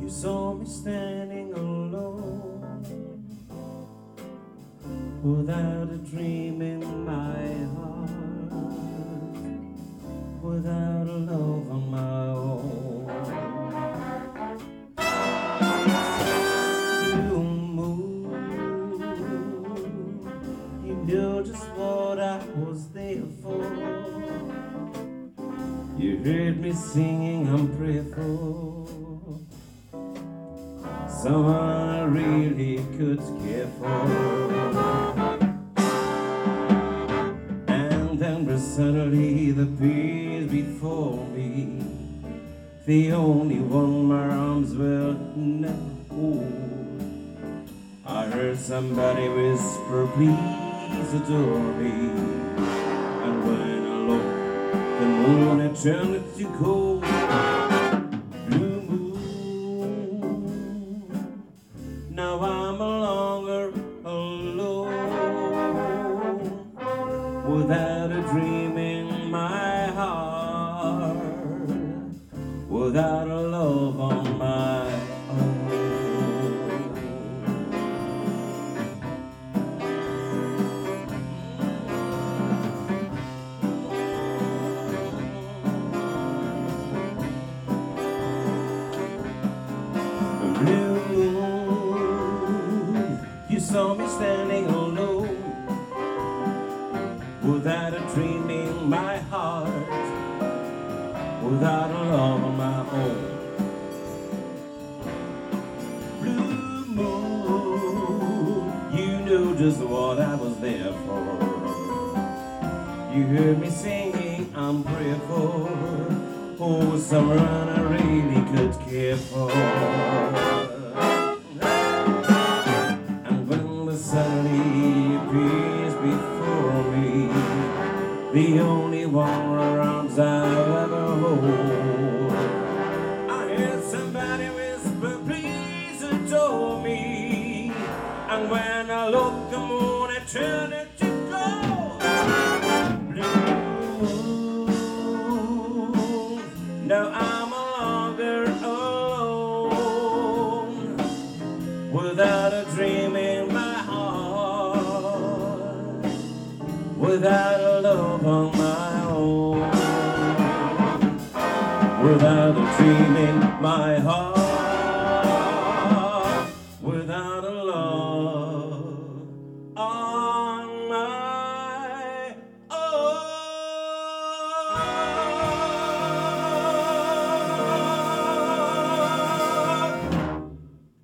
saw me standing alone, without a dream in my heart, without a love on my own. You moved, you knew just what I was there for. You heard me singing, I'm praying for someone I really could care for. And then suddenly the peace before me, the only one my arms will never hold. I heard somebody whisper, please adore me. And when I looked, the moon had turned to gold. Blue moon, now I'm no longer alone, without a dream in my heart, without a love on my own. Blue moon, you saw me standing alone, without a dream in my heart, without a love of my own. Blue moon, you knew just what I was there for. You heard me singing, I'm praying for, oh, someone I really could care for. And when the suddenly appears before me, the only one where arms I'll ever hold, I heard somebody whisper, please adore me. And when I looked, the moon had turned it to gold. Blue, now I'm no longer alone, without a dream in my heart, without a love on my own, without a dream in my heart.